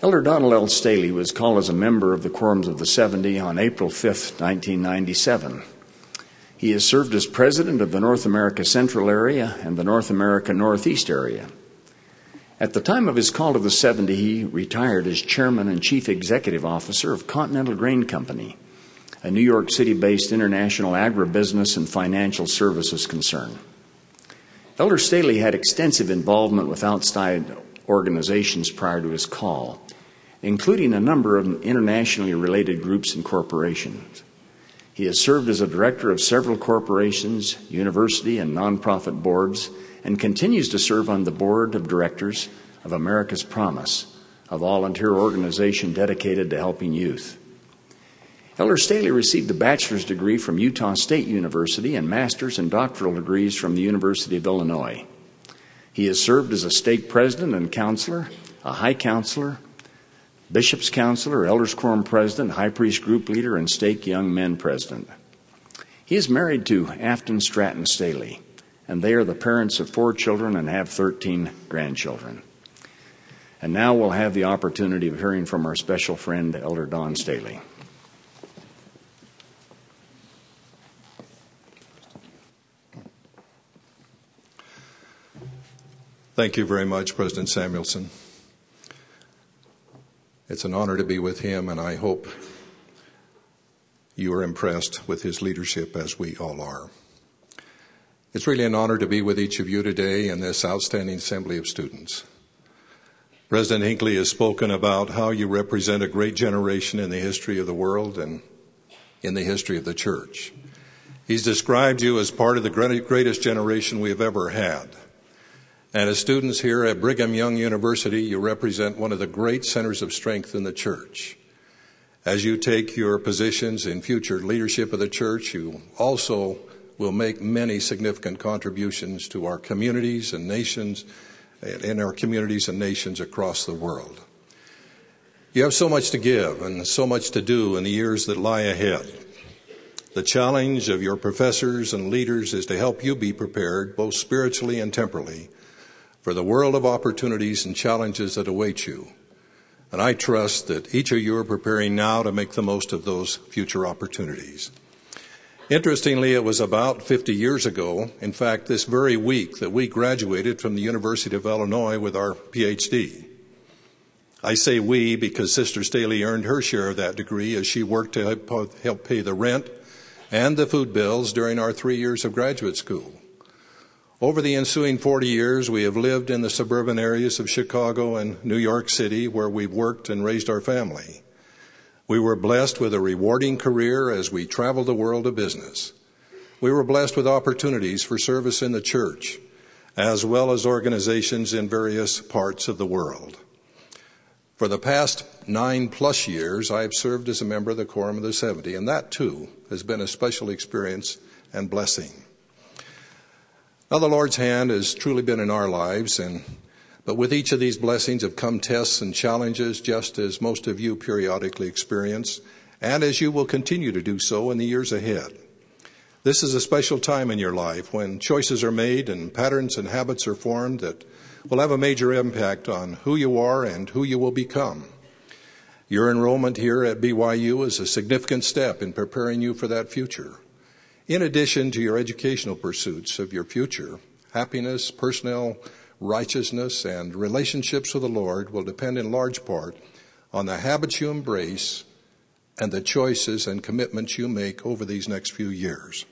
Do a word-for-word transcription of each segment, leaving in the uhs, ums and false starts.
Elder Donald L. Staley was called as a member of the Quorums of the seventy on April fifth, nineteen ninety-seven. He has served as president of the North America Central Area and the North America Northeast Area. At the time of his call to the seventy, he retired as chairman and chief executive officer of Continental Grain Company, a New York City-based international agribusiness and financial services concern. Elder Staley had extensive involvement with outside organizations prior to his call, including a number of internationally related groups and corporations. He has served as a director of several corporations, university, and nonprofit boards, and continues to serve on the board of directors of America's Promise, a volunteer organization dedicated to helping youth. Elder Staley received a bachelor's degree from Utah State University and master's and doctoral degrees from the University of Illinois. He has served as a stake president and counselor, a high counselor, bishop's counselor, elders quorum president, high priest group leader, and stake young men president. He is married to Afton Stratton Staley, and they are the parents of four children and have thirteen grandchildren. And now we'll have the opportunity of hearing from our special friend, Elder Don Staley. Thank you very much, President Samuelson. It's an honor to be with him, and I hope you are impressed with his leadership as we all are. It's really an honor to be with each of you today in this outstanding assembly of students. President Hinckley has spoken about how you represent a great generation in the history of the world and in the history of the church. He's described you as part of the greatest generation we have ever had. And as students here at Brigham Young University, you represent one of the great centers of strength in the church. As you take your positions in future leadership of the church, you also will make many significant contributions to our communities and nations, in our communities and nations across the world. You have so much to give and so much to do in the years that lie ahead. The challenge of your professors and leaders is to help you be prepared, both spiritually and temporally, for the world of opportunities and challenges that await you. And I trust that each of you are preparing now to make the most of those future opportunities. Interestingly, it was about fifty years ago, in fact, this very week, that we graduated from the University of Illinois with our P H D. I say we because Sister Staley earned her share of that degree as she worked to help pay the rent and the food bills during our three years of graduate school. Over the ensuing forty years, we have lived in the suburban areas of Chicago and New York City, where we've worked and raised our family. We were blessed with a rewarding career as we traveled the world of business. We were blessed with opportunities for service in the church, as well as organizations in various parts of the world. For the past nine plus years, I have served as a member of the Quorum of the seventy, and that too has been a special experience and blessing. Now, the Lord's hand has truly been in our lives, and but with each of these blessings have come tests and challenges, just as most of you periodically experience, and as you will continue to do so in the years ahead. This is a special time in your life when choices are made and patterns and habits are formed that will have a major impact on who you are and who you will become. Your enrollment here at B Y U is a significant step in preparing you for that future. In addition to your educational pursuits of your future, happiness, personal righteousness, and relationships with the Lord will depend in large part on the habits you embrace and the choices and commitments you make over these next few years.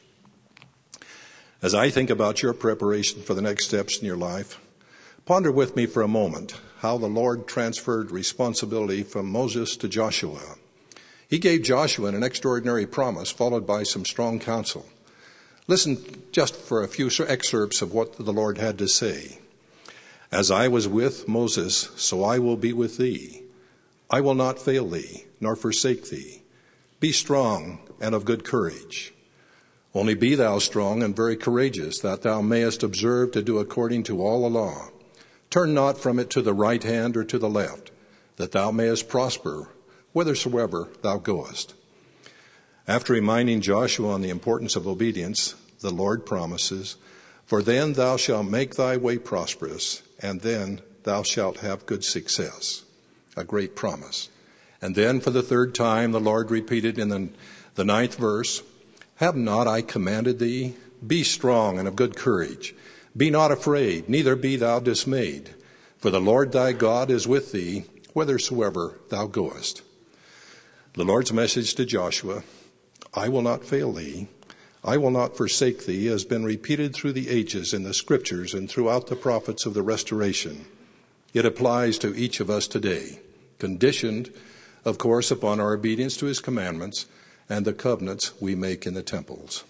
As I think about your preparation for the next steps in your life, ponder with me for a moment how the Lord transferred responsibility from Moses to Joshua. He gave Joshua an extraordinary promise, followed by some strong counsel. Listen just for a few excerpts of what the Lord had to say. As I was with Moses, so I will be with thee. I will not fail thee, nor forsake thee. Be strong and of good courage. Only be thou strong and very courageous, that thou mayest observe to do according to all the law. Turn not from it to the right hand or to the left, that thou mayest prosper whithersoever thou goest. After reminding Joshua on the importance of obedience, the Lord promises, for then thou shalt make thy way prosperous, and then thou shalt have good success. a great promise. And then for the third time, the Lord repeated in the, the ninth verse, have not I commanded thee? Be strong and of good courage. Be not afraid, neither be thou dismayed. For the Lord thy God is with thee, whithersoever thou goest. The Lord's message to Joshua, I will not fail thee. I will not forsake thee, has been repeated through the ages in the scriptures and throughout the prophets of the restoration. It applies to each of us today, conditioned, of course, upon our obedience to his commandments and the covenants we make in the temples.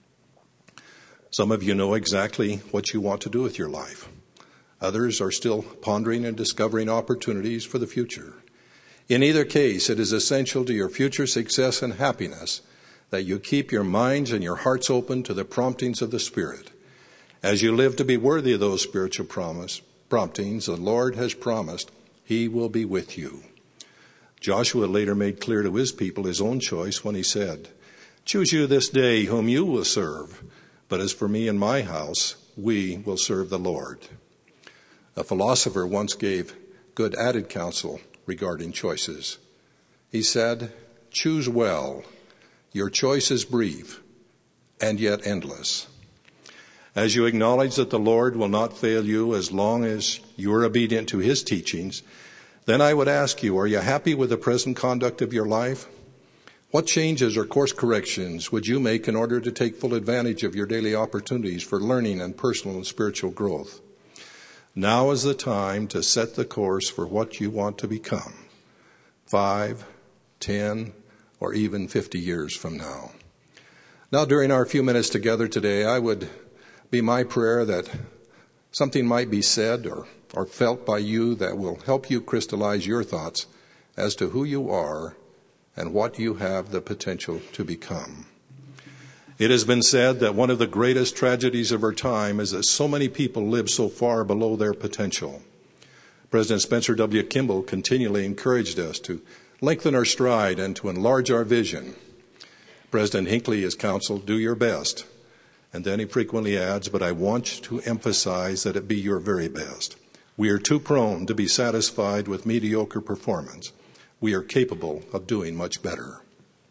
Some of you know exactly what you want to do with your life. Others are still pondering and discovering opportunities for the future. In either case, it is essential to your future success and happiness that you keep your minds and your hearts open to the promptings of the Spirit. As you live to be worthy of those spiritual promise, promptings, the Lord has promised he will be with you. Joshua later made clear to his people his own choice when he said, choose you this day whom you will serve, but as for me and my house, we will serve the Lord. A philosopher once gave good added counsel regarding choices. He said, choose well. Your choice is brief and yet endless. As you acknowledge that the Lord will not fail you as long as you are obedient to his teachings, then I would ask you, are you happy with the present conduct of your life? What changes or course corrections would you make in order to take full advantage of your daily opportunities for learning and personal and spiritual growth? Now is the time to set the course for what you want to become, five, ten, or even fifty years from now. Now, during our few minutes together today, I would be my prayer that something might be said or, or felt by you that will help you crystallize your thoughts as to who you are and what you have the potential to become. It has been said that one of the greatest tragedies of our time is that so many people live so far below their potential. President Spencer W. Kimball continually encouraged us to lengthen our stride and to enlarge our vision. President Hinckley has counseled, do your best. And then he frequently adds, but I want to emphasize that it be your very best. We are too prone to be satisfied with mediocre performance. We are capable of doing much better.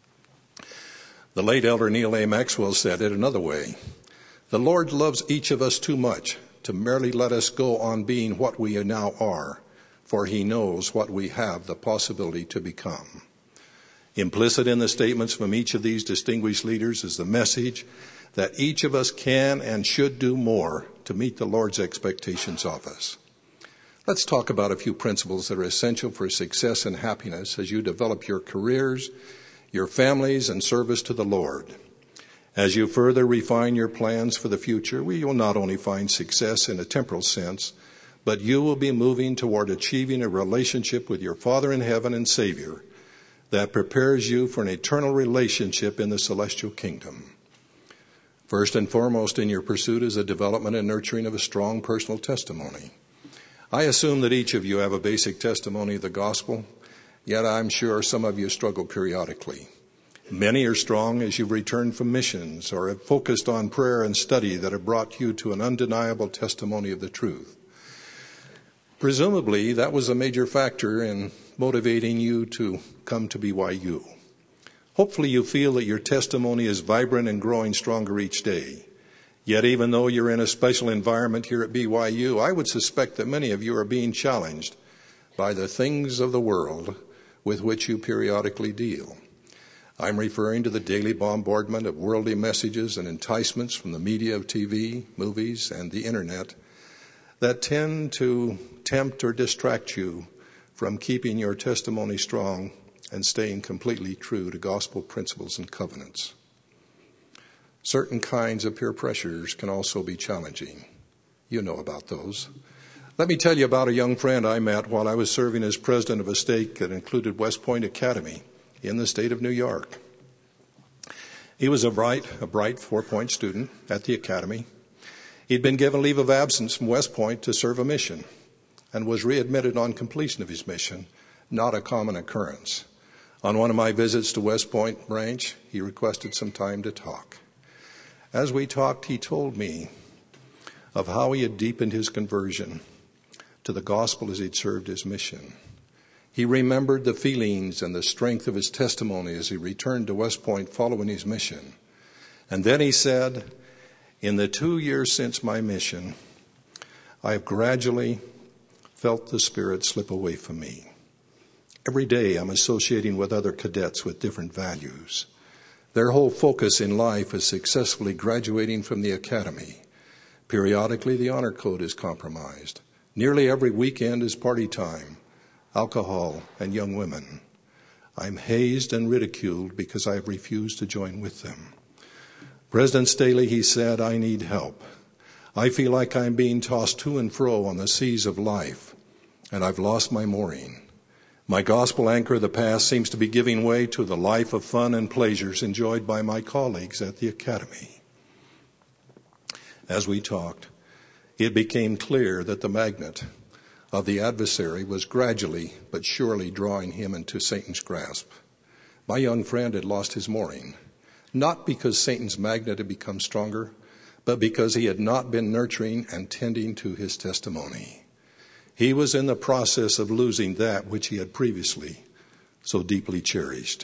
The late Elder Neil A. Maxwell said it another way. The Lord loves each of us too much to merely let us go on being what we now are, for he knows what we have the possibility to become. Implicit in the statements from each of these distinguished leaders is the message that each of us can and should do more to meet the Lord's expectations of us. Let's talk about a few principles that are essential for success and happiness as you develop your careers, your families, and service to the Lord. As you further refine your plans for the future, we will not only find success in a temporal sense, but you will be moving toward achieving a relationship with your Father in heaven and Savior that prepares you for an eternal relationship in the celestial kingdom. First and foremost in your pursuit is the development and nurturing of a strong personal testimony. I assume that each of you have a basic testimony of the gospel, yet I'm sure some of you struggle periodically. Many are strong as you've returned from missions or have focused on prayer and study that have brought you to an undeniable testimony of the truth. Presumably, that was a major factor in motivating you to come to B Y U. Hopefully you feel that your testimony is vibrant and growing stronger each day. Yet even though you're in a special environment here at B Y U, I would suspect that many of you are being challenged by the things of the world with which you periodically deal. I'm referring to the daily bombardment of worldly messages and enticements from the media of T V, movies, and the internet that tend to tempt or distract you from keeping your testimony strong and staying completely true to gospel principles and covenants. Certain kinds of peer pressures can also be challenging. You know about those. Let me tell you about a young friend I met while I was serving as president of a stake that included West Point Academy in the state of New York. He was a bright, a bright four-point student at the academy. He'd been given leave of absence from West Point to serve a mission and was readmitted on completion of his mission, not a common occurrence. On one of my visits to West Point branch, he requested some time to talk. As we talked, he told me of how he had deepened his conversion to the gospel as he'd served his mission. He remembered the feelings and the strength of his testimony as he returned to West Point following his mission. And then he said, in the two years since my mission, I have gradually felt the Spirit slip away from me. Every day I'm associating with other cadets with different values. Their whole focus in life is successfully graduating from the academy. Periodically, the honor code is compromised. Nearly every weekend is party time, alcohol, and young women. I'm hazed and ridiculed because I have refused to join with them. President Staley, he said, I need help. I feel like I'm being tossed to and fro on the seas of life, and I've lost my mooring. My gospel anchor of the past seems to be giving way to the life of fun and pleasures enjoyed by my colleagues at the academy. As we talked, it became clear that the magnet of the adversary was gradually but surely drawing him into Satan's grasp. My young friend had lost his mooring, not because Satan's magnet had become stronger, but because he had not been nurturing and tending to his testimony. He was in the process of losing that which he had previously so deeply cherished.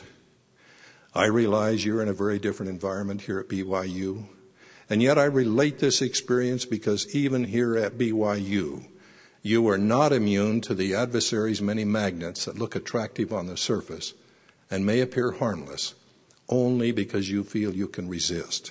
I realize you're in a very different environment here at B Y U, and yet I relate this experience because even here at B Y U, you are not immune to the adversary's many magnets that look attractive on the surface and may appear harmless only because you feel you can resist.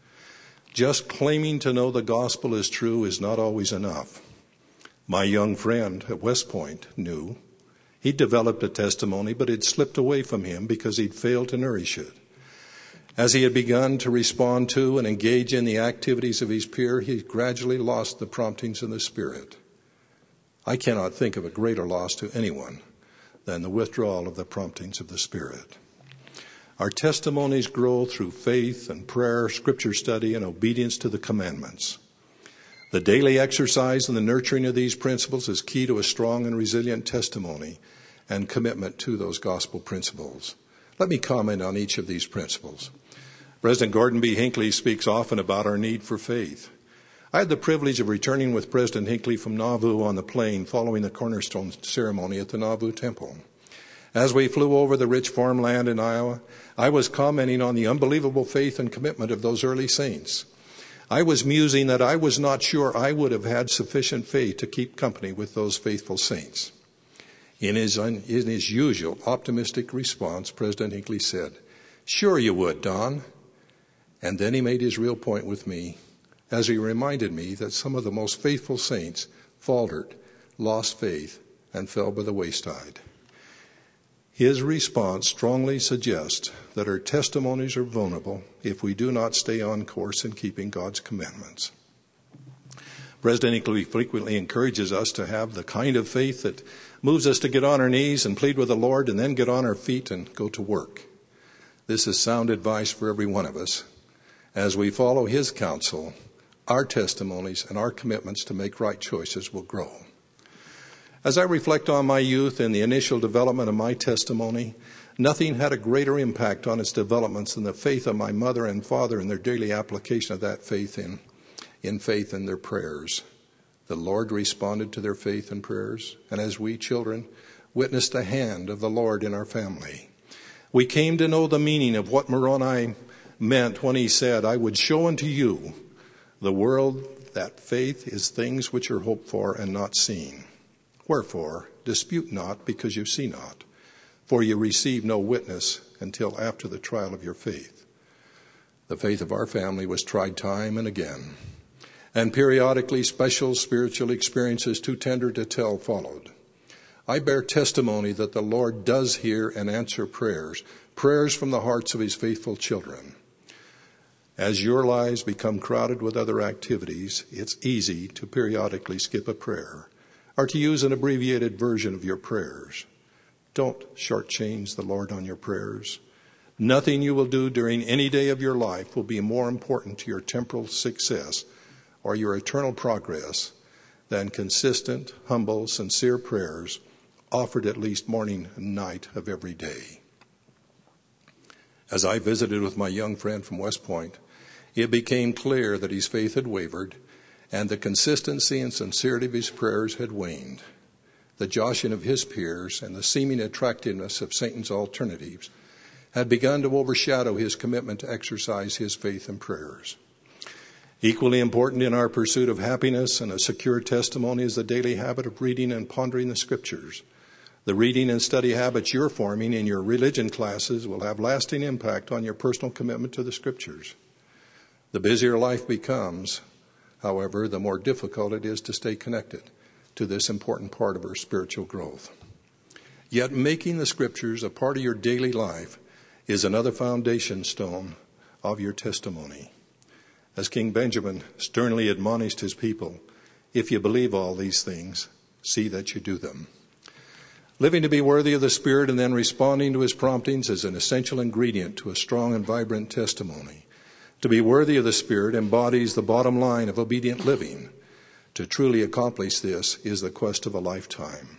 Just claiming to know the gospel is true is not always enough. My young friend at West Point knew. He'd developed a testimony, but it slipped away from him because he'd failed to nourish it. As he had begun to respond to and engage in the activities of his peer, he gradually lost the promptings of the Spirit. I cannot think of a greater loss to anyone than the withdrawal of the promptings of the Spirit. Our testimonies grow through faith and prayer, scripture study, and obedience to the commandments. The daily exercise and the nurturing of these principles is key to a strong and resilient testimony and commitment to those gospel principles. Let me comment on each of these principles. President Gordon B. Hinckley speaks often about our need for faith. I had the privilege of returning with President Hinckley from Nauvoo on the plane following the cornerstone ceremony at the Nauvoo Temple. As we flew over the rich farmland in Iowa, I was commenting on the unbelievable faith and commitment of those early saints. I was musing that I was not sure I would have had sufficient faith to keep company with those faithful saints. In his, in his usual optimistic response, President Hinckley said, "Sure you would, Don." And then he made his real point with me as he reminded me that some of the most faithful saints faltered, lost faith, and fell by the wayside. His response strongly suggests that our testimonies are vulnerable if we do not stay on course in keeping God's commandments. President Hinckley frequently encourages us to have the kind of faith that moves us to get on our knees and plead with the Lord and then get on our feet and go to work. This is sound advice for every one of us. As we follow his counsel, our testimonies and our commitments to make right choices will grow. As I reflect on my youth and the initial development of my testimony, nothing had a greater impact on its developments than the faith of my mother and father and their daily application of that faith in, in faith in their prayers. The Lord responded to their faith and prayers, and as we children witnessed the hand of the Lord in our family, we came to know the meaning of what Moroni meant when he said, "I would show unto you the world that faith is things which are hoped for and not seen. Wherefore, dispute not because you see not, for you receive no witness until after the trial of your faith." The faith of our family was tried time and again, and periodically special spiritual experiences too tender to tell followed. I bear testimony that the Lord does hear and answer prayers, prayers from the hearts of his faithful children. As your lives become crowded with other activities, it's easy to periodically skip a prayer or to use an abbreviated version of your prayers. Don't shortchange the Lord on your prayers. Nothing you will do during any day of your life will be more important to your temporal success or your eternal progress than consistent, humble, sincere prayers offered at least morning and night of every day. As I visited with my young friend from West Point, it became clear that his faith had wavered and the consistency and sincerity of his prayers had waned. the joshing of his peers, and the seeming attractiveness of Satan's alternatives had begun to overshadow his commitment to exercise his faith and prayers. Equally important in our pursuit of happiness and a secure testimony is the daily habit of reading and pondering the Scriptures. The reading and study habits you're forming in your religion classes will have lasting impact on your personal commitment to the Scriptures. The busier life becomes, however, the more difficult it is to stay connected to this important part of our spiritual growth. Yet making the Scriptures a part of your daily life is another foundation stone of your testimony. As King Benjamin sternly admonished his people, if you believe all these things, see that you do them. Living to be worthy of the Spirit and then responding to his promptings is an essential ingredient to a strong and vibrant testimony. To be worthy of the Spirit embodies the bottom line of obedient living. To truly accomplish this is the quest of a lifetime.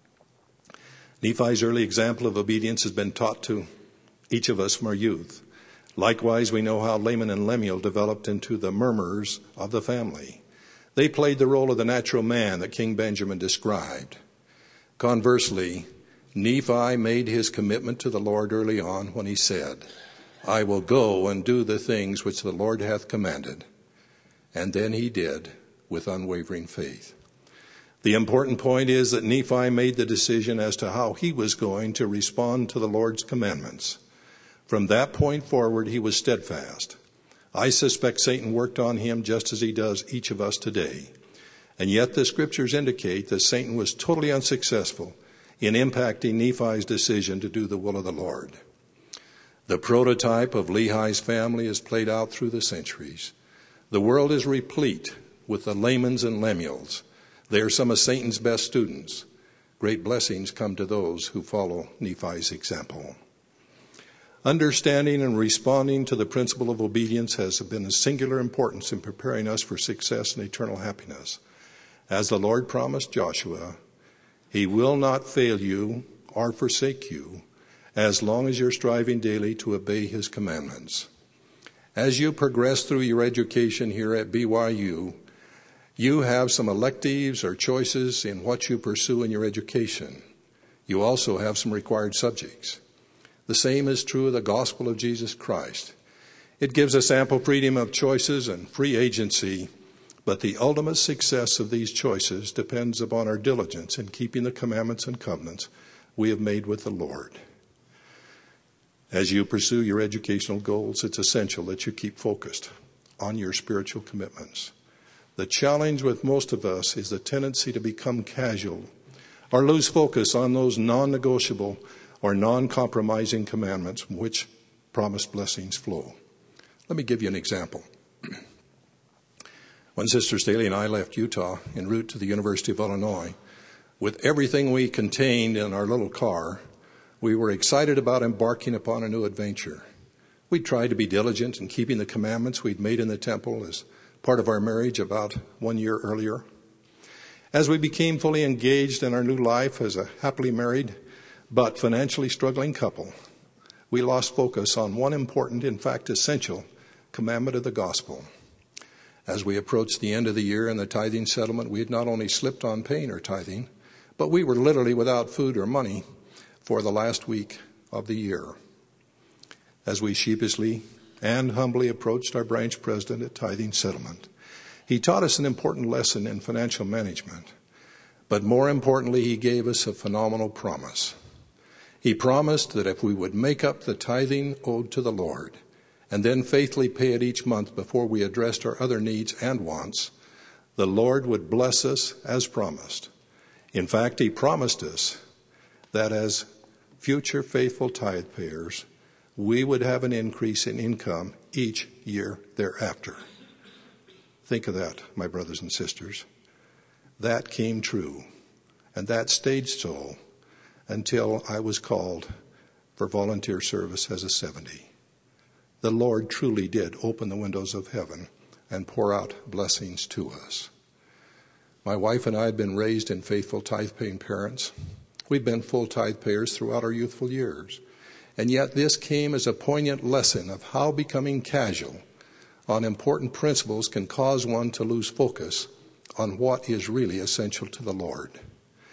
Nephi's early example of obedience has been taught to each of us from our youth. Likewise, we know how Laman and Lemuel developed into the murmurers of the family. They played the role of the natural man that King Benjamin described. Conversely, Nephi made his commitment to the Lord early on when he said, I will go and do the things which the Lord hath commanded. And then he did with unwavering faith. The important point is that Nephi made the decision as to how he was going to respond to the Lord's commandments. From that point forward, he was steadfast. I suspect Satan worked on him just as he does each of us today. And yet the Scriptures indicate that Satan was totally unsuccessful in impacting Nephi's decision to do the will of the Lord. The prototype of Lehi's family is played out through the centuries. The world is replete with the Lamans and Lemuels. They are some of Satan's best students. Great blessings come to those who follow Nephi's example. Understanding and responding to the principle of obedience has been of singular importance in preparing us for success and eternal happiness. As the Lord promised Joshua, he will not fail you or forsake you as long as you're striving daily to obey his commandments. As you progress through your education here at B Y U, you have some electives or choices in what you pursue in your education. You also have some required subjects. The same is true of the gospel of Jesus Christ. It gives us ample freedom of choices and free agency, but the ultimate success of these choices depends upon our diligence in keeping the commandments and covenants we have made with the Lord. As you pursue your educational goals, it's essential that you keep focused on your spiritual commitments. The challenge with most of us is the tendency to become casual or lose focus on those non-negotiable or non-compromising commandments from which promised blessings flow. Let me give you an example. When Sister Staley and I left Utah en route to the University of Illinois, with everything we contained in our little car, we were excited about embarking upon a new adventure. We tried to be diligent in keeping the commandments we'd made in the temple as part of our marriage about one year earlier. As we became fully engaged in our new life as a happily married but financially struggling couple, we lost focus on one important, in fact essential, commandment of the gospel. As we approached the end of the year and the tithing settlement, we had not only slipped on paying our tithing, but we were literally without food or money for the last week of the year. As we sheepishly and humbly approached our branch president at Tithing Settlement, he taught us an important lesson in financial management. But more importantly, he gave us a phenomenal promise. He promised that if we would make up the tithing owed to the Lord and then faithfully pay it each month before we addressed our other needs and wants, the Lord would bless us as promised. In fact, he promised us that as future faithful tithe payers, we would have an increase in income each year thereafter. Think of that, my brothers and sisters. That came true, and that stayed so until I was called for volunteer service as a seventy. The Lord truly did open the windows of heaven and pour out blessings to us. My wife and I had been raised in faithful tithe-paying parents. We've been full tithe payers throughout our youthful years. And yet this came as a poignant lesson of how becoming casual on important principles can cause one to lose focus on what is really essential to the Lord.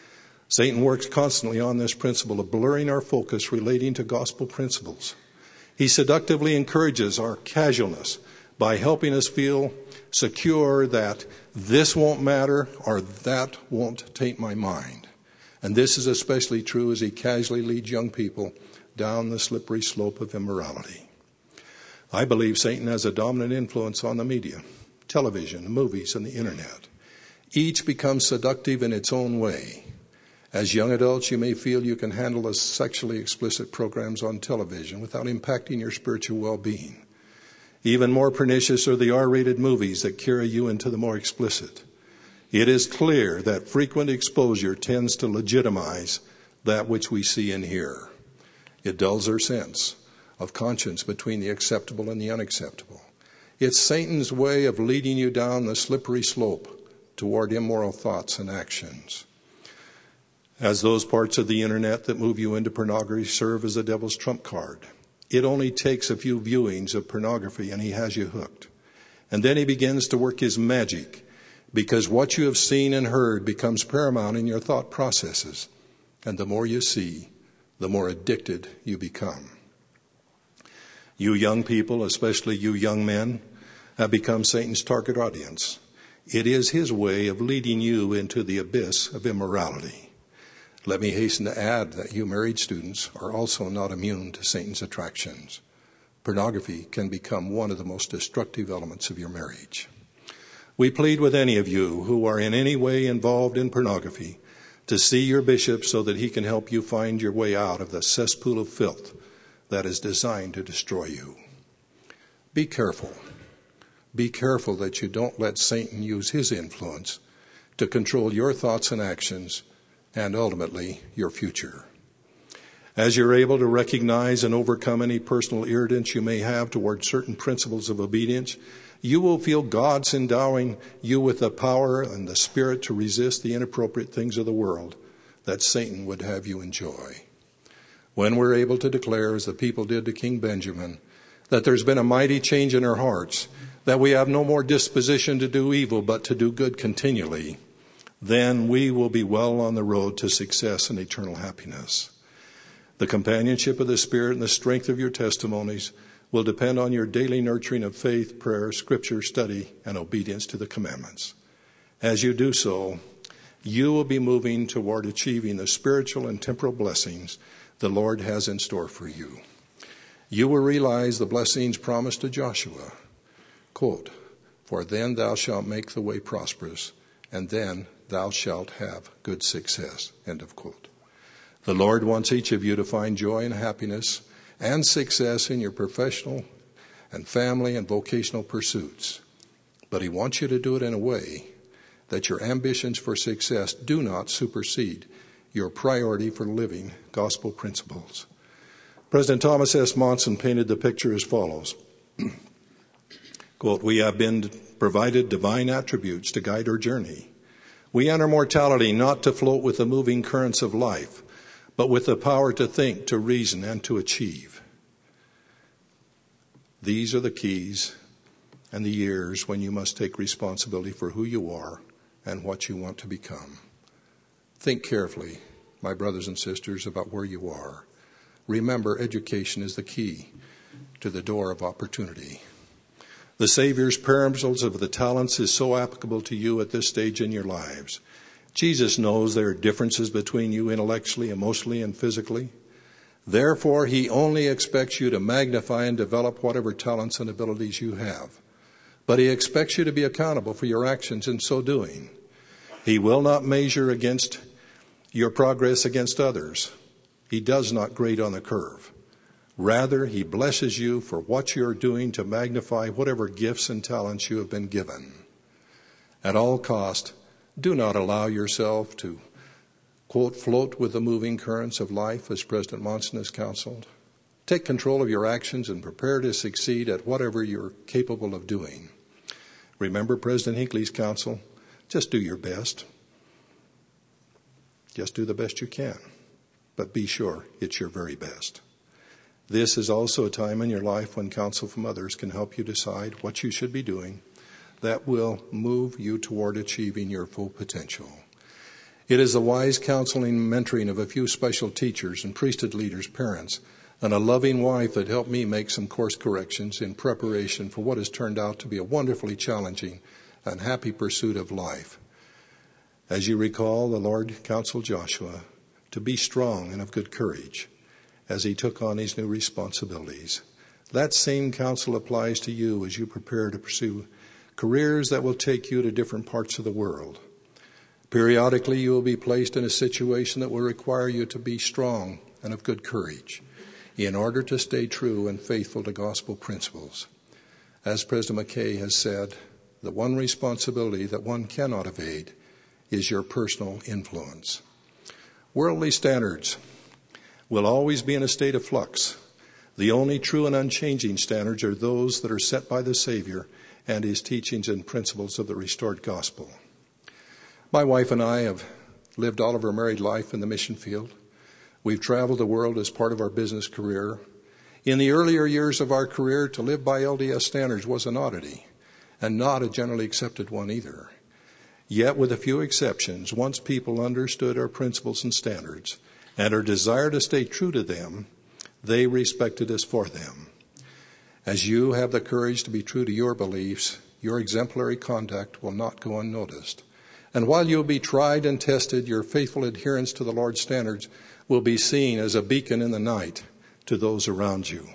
Satan works constantly on this principle of blurring our focus relating to gospel principles. He seductively encourages our casualness by helping us feel secure that this won't matter or that won't taint my mind. And this is especially true as he casually leads young people down the slippery slope of immorality. I believe Satan has a dominant influence on the media, television, movies, and the internet. Each becomes seductive in its own way. As young adults, you may feel you can handle the sexually explicit programs on television without impacting your spiritual well-being. Even more pernicious are the R-rated movies that carry you into the more explicit. It is clear that frequent exposure tends to legitimize that which we see and hear. It dulls our sense of conscience between the acceptable and the unacceptable. It's Satan's way of leading you down the slippery slope toward immoral thoughts and actions. As those parts of the internet that move you into pornography serve as the devil's trump card. It only takes a few viewings of pornography and he has you hooked. And then he begins to work his magic, because what you have seen and heard becomes paramount in your thought processes. And the more you see, the more addicted you become. You young people, especially you young men, have become Satan's target audience. It is his way of leading you into the abyss of immorality. Let me hasten to add that you married students are also not immune to Satan's attractions. Pornography can become one of the most destructive elements of your marriage. We plead with any of you who are in any way involved in pornography to see your bishop so that he can help you find your way out of the cesspool of filth that is designed to destroy you. Be careful. Be careful that you don't let Satan use his influence to control your thoughts and actions and ultimately your future. As you're able to recognize and overcome any personal irritants you may have toward certain principles of obedience, you will feel God's endowing you with the power and the spirit to resist the inappropriate things of the world that Satan would have you enjoy. When we're able to declare, as the people did to King Benjamin, that there's been a mighty change in our hearts, that we have no more disposition to do evil but to do good continually, then we will be well on the road to success and eternal happiness. The companionship of the Spirit and the strength of your testimonies will depend on your daily nurturing of faith, prayer, scripture study, and obedience to the commandments. As you do so, you will be moving toward achieving the spiritual and temporal blessings the Lord has in store for you. You will realize the blessings promised to Joshua. Quote, "For then thou shalt make the way prosperous, and then thou shalt have good success." End of quote. The Lord wants each of you to find joy and happiness and success in your professional and family and vocational pursuits. But he wants you to do it in a way that your ambitions for success do not supersede your priority for living gospel principles. President Thomas S. Monson painted the picture as follows. Quote, "We have been provided divine attributes to guide our journey. We enter mortality not to float with the moving currents of life, but with the power to think, to reason, and to achieve. These are the keys and the years when you must take responsibility for who you are and what you want to become. Think carefully, my brothers and sisters, about where you are. Remember, education is the key to the door of opportunity. The Savior's parables of the talents is so applicable to you at this stage in your lives. Jesus knows there are differences between you intellectually, emotionally, and physically. Therefore, he only expects you to magnify and develop whatever talents and abilities you have. But he expects you to be accountable for your actions in so doing. He will not measure against your progress against others. He does not grade on the curve. Rather, he blesses you for what you are doing to magnify whatever gifts and talents you have been given. At all cost, do not allow yourself to, quote, float with the moving currents of life, as President Monson has counseled. Take control of your actions and prepare to succeed at whatever you're capable of doing. Remember President Hinckley's counsel, just do your best. Just do the best you can, but be sure it's your very best. This is also a time in your life when counsel from others can help you decide what you should be doing that will move you toward achieving your full potential. It is the wise counseling and mentoring of a few special teachers and priesthood leaders, parents, and a loving wife that helped me make some course corrections in preparation for what has turned out to be a wonderfully challenging and happy pursuit of life. As you recall, the Lord counseled Joshua to be strong and of good courage as he took on these new responsibilities. That same counsel applies to you as you prepare to pursue careers that will take you to different parts of the world. Periodically, you will be placed in a situation that will require you to be strong and of good courage in order to stay true and faithful to gospel principles. As President McKay has said, the one responsibility that one cannot evade is your personal influence. Worldly standards will always be in a state of flux. The only true and unchanging standards are those that are set by the Savior and his teachings and principles of the restored gospel. My wife and I have lived all of our married life in the mission field. We've traveled the world as part of our business career. In the earlier years of our career, to live by L D S standards was an oddity, and not a generally accepted one either. Yet, with a few exceptions, once people understood our principles and standards and our desire to stay true to them, they respected us for them. As you have the courage to be true to your beliefs, your exemplary conduct will not go unnoticed. And while you'll be tried and tested, your faithful adherence to the Lord's standards will be seen as a beacon in the night to those around you.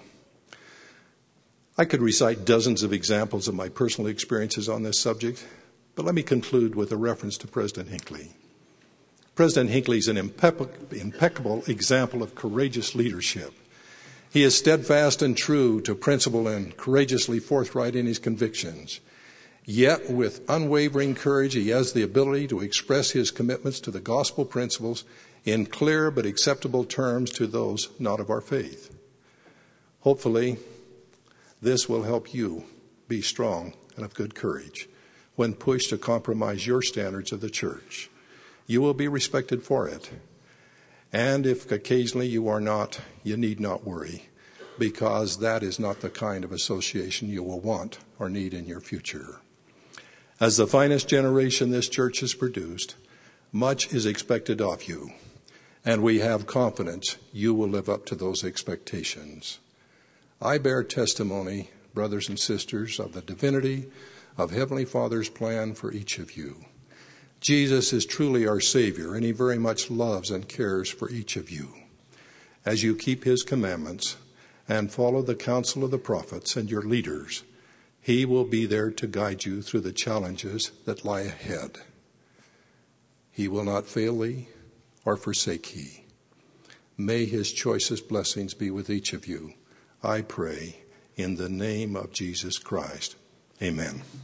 I could recite dozens of examples of my personal experiences on this subject, but let me conclude with a reference to President Hinckley. President Hinckley is an impeccable example of courageous leadership. He is steadfast and true to principle and courageously forthright in his convictions. Yet, with unwavering courage, he has the ability to express his commitments to the gospel principles in clear but acceptable terms to those not of our faith. Hopefully, this will help you be strong and of good courage when pushed to compromise your standards of the church. You will be respected for it. And if occasionally you are not, you need not worry, because that is not the kind of association you will want or need in your future. As the finest generation this church has produced, much is expected of you, and we have confidence you will live up to those expectations. I bear testimony, brothers and sisters, of the divinity of Heavenly Father's plan for each of you. Jesus is truly our Savior, and he very much loves and cares for each of you. As you keep his commandments and follow the counsel of the prophets and your leaders, he will be there to guide you through the challenges that lie ahead. He will not fail thee or forsake thee. May his choicest blessings be with each of you, I pray, in the name of Jesus Christ. Amen.